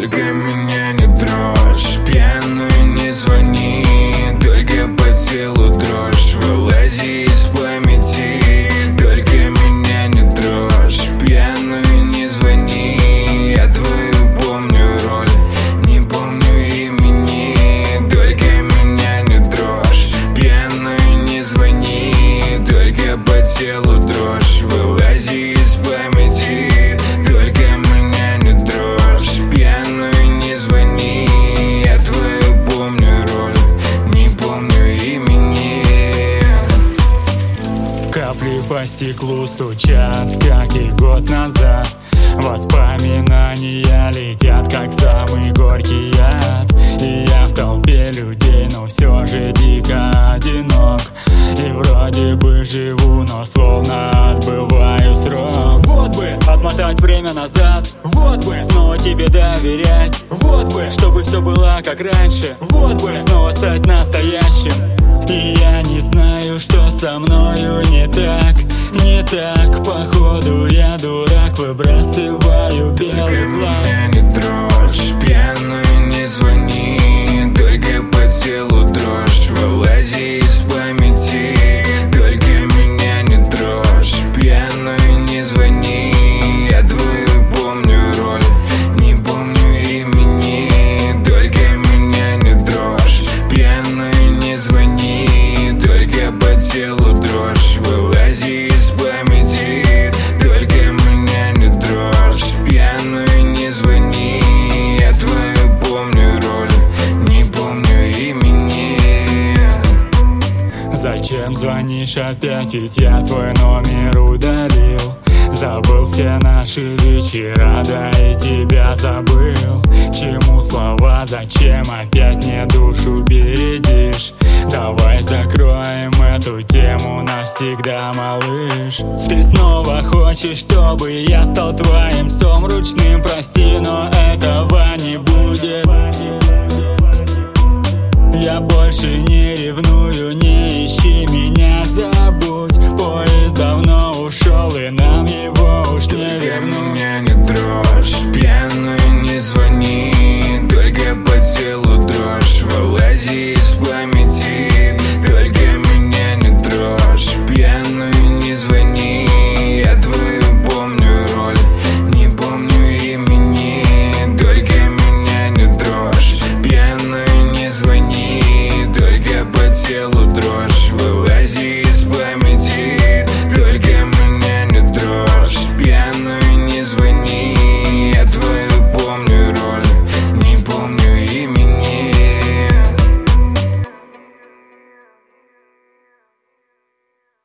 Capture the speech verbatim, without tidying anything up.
Только меня не трожь, пьяную не звони. Только по телу дрожь, вылази из памяти. Только меня не трожь, пьяную не звони. Я твою помню роль, не помню имени. Только меня не дрожь, пьяную не звони. Только по телу дрожь, вылази из памяти. Только меня не дрожь, пьяную не звони. Я твою помню роль, не помню имени. Капли по стеклу стучат, как и год назад. Воспоминания летят, как самый горький яд. И я в толпе людей, но все же дико одинок. И вроде бы живу, но словно отбываю срок. Вот бы отмотать время назад, вот бы снова тебе доверять, вот бы, чтобы все было как раньше, вот бы снова стать настоящим. И я не знаю, что со мною не так, не так. Походу я дурак, выбрасываю белый флаг. Только меня не трожь, пьяную не звони. Только по телу дрожь, вылази из памяти. Только меня не трожь, пьяную не звони. Я твою помню роль, не помню имени. Только меня не дрожь, пьяную не звони. Только по телу дрожь, вылази из памяти. Только меня не дрожь, пьяную не звони. Я твою помню роль, не помню имени. Зачем звонишь опять, ведь я твой номер удалил. Забыл все наши вечера, да и тебя забыл. Чему слова, зачем опять мне душу бередишь? Давай закроем эту тему навсегда, малыш. Ты снова хочешь, чтобы я стал твоим псом ручным? Прости, но этого не будет. Я больше не ревную, не ищи меня, забудь. Поезд давно ушел, и нам его уж не вернуть.